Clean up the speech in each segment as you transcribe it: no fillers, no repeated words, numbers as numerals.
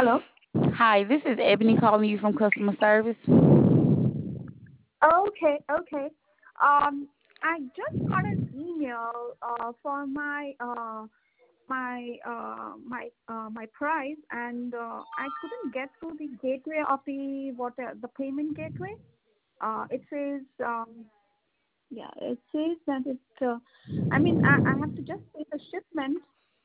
Hello. Hi, this is Ebony calling you from customer service. Okay. I just got an email for my price, and I couldn't get through the gateway of the payment gateway. It says yeah, it says that it. I have to just pay the shipment.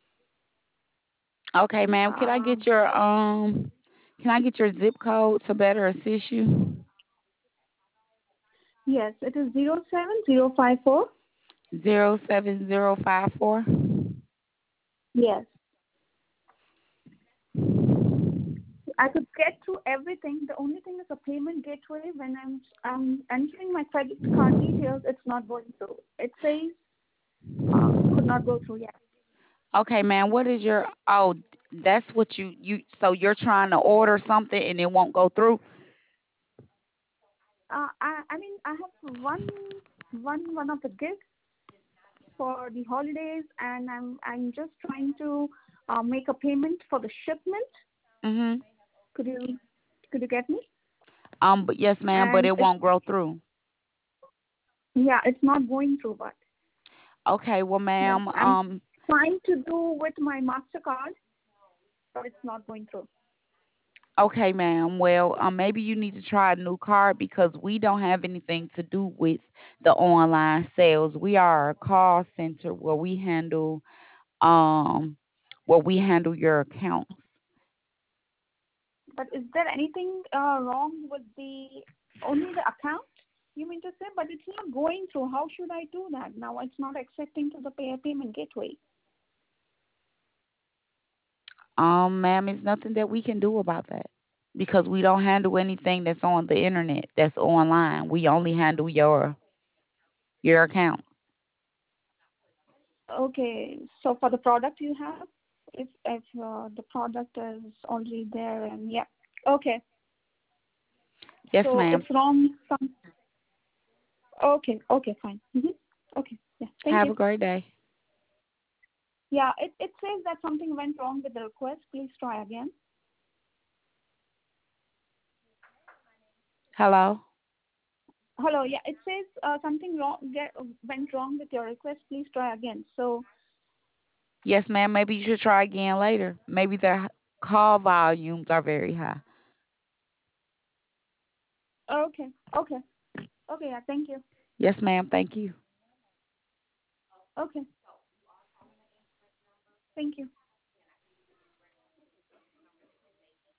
Okay, ma'am, Um, can I get your zip code to better assist you? yes, it is 07054. 07054. Yes. I could get through everything. The only thing is a payment gateway. When I'm entering my credit card details, it's not going through. It says could not go through yet. Okay, ma'am, what is your that's what so you're trying to order something and it won't go through? I have one of the gifts for the holidays, and I'm just trying to make a payment for the shipment. Mhm. Could you get me? But yes, ma'am, but And it won't go through. yeah, it's not going through, but Okay, well, yes, ma'am, I'm trying to do with my Mastercard, but it's not going through. okay, ma'am. Well, maybe you need to try a new card because we don't have anything to do with the online sales. We are a call center um where we handle your accounts. But is there anything wrong with the only the account? You mean to say, but it's not going through. How should I do that? Now it's not accepting to the payment gateway. Ma'am, it's nothing that we can do about that because we don't handle anything that's on the internet, that's online. We only handle your account. Okay, so for the product you have, if the product is already there, and yeah, okay, Yes, so ma'am. it's wrong. Okay, fine. Okay, yeah, thank Have you. a great day. Yeah, it says that something went wrong with the request. Please try again. Hello. Hello. Yeah, it says something went wrong with your request. Please try again. So, Yes, ma'am. Maybe you should try again later. Maybe the call volumes are very high. okay. Okay, yeah, thank you. Yes, ma'am. Thank you. Okay, thank you.